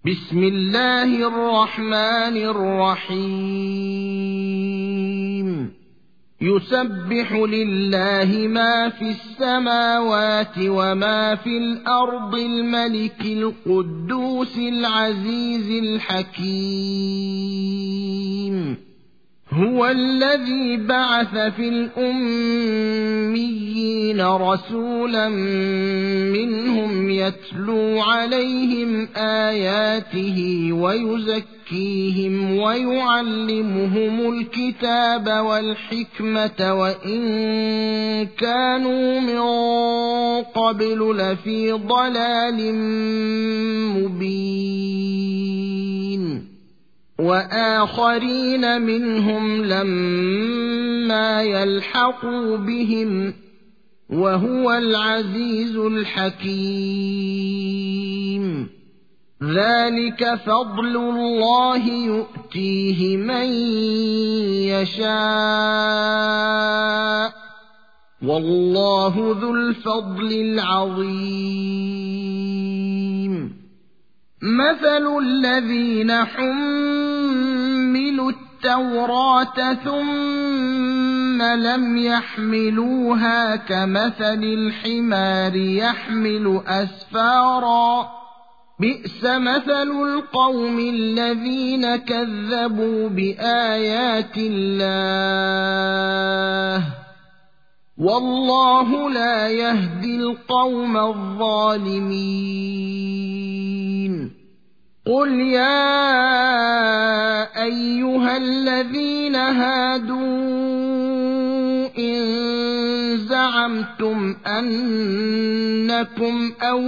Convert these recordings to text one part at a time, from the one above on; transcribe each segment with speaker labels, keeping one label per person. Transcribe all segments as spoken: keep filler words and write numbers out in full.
Speaker 1: بسم الله الرحمن الرحيم يسبح لله ما في السماوات وما في الأرض الملك القدوس العزيز الحكيم هو الذي بعث في الأميين رسولا منهم يتلو عليهم آياته ويزكيهم ويعلمهم الكتاب والحكمة وإن كانوا من قبل لفي ضلال مبين وآخرين منهم لما يلحقوا بهم وهو العزيز الحكيم ذلك فضل الله يؤتيه من يشاء والله ذو الفضل العظيم مثل الذين حملوا التوراة ثم لم يحملوها كمثل الحمار يحمل أسفارا بئس مثل القوم الذين كذبوا بآيات الله والله لا يهدي القوم الظالمين قل يا أيها الذين هادوا إن زعمتم أنكم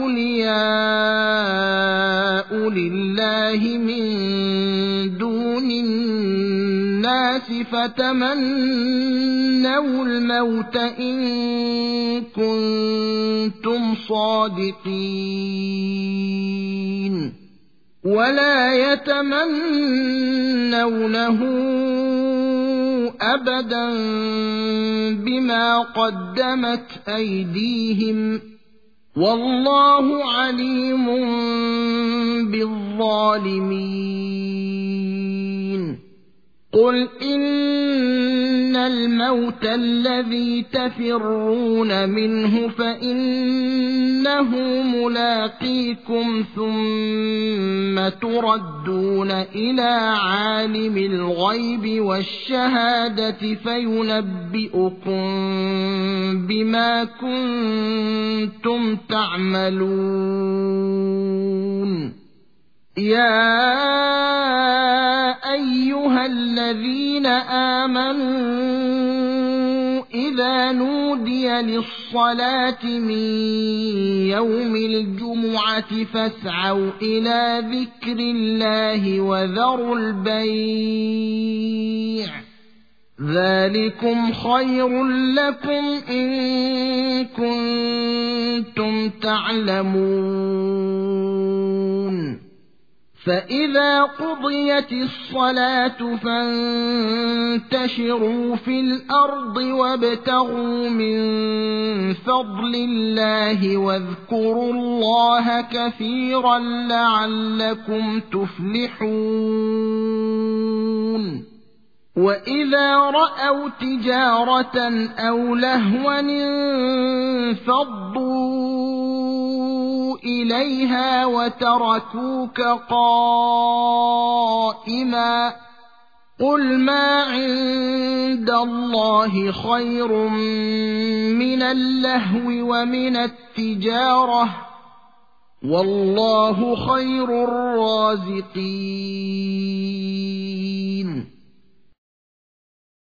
Speaker 1: أولياء لله من دون الناس فتمنوا الموت إن كنتم صادقين ولا يتمنونه أبدا بما قدمت أيديهم والله عليم بالظالمين قل إن الموت الذي تفرون منه فإنه ملاقيكم ثم تردون إلى عالم الغيب والشهادة فينبئكم بما كنتم تعملون يا أيها الذين آمنوا إذا نودي للصلاة من يوم الجمعة فاسعوا إلى ذكر الله وذروا البيع ذلكم خير لكم إن كنتم تعلمون فإذا قضيت الصلاة فانتشروا في الأرض وابتغوا من فضل الله واذكروا الله كثيرا لعلكم تفلحون وإذا رأوا تجارة أو لهوا انفضوا إليها وتركوك قائما قل ما عند الله خير من اللهو ومن التجارة والله خير الرازقين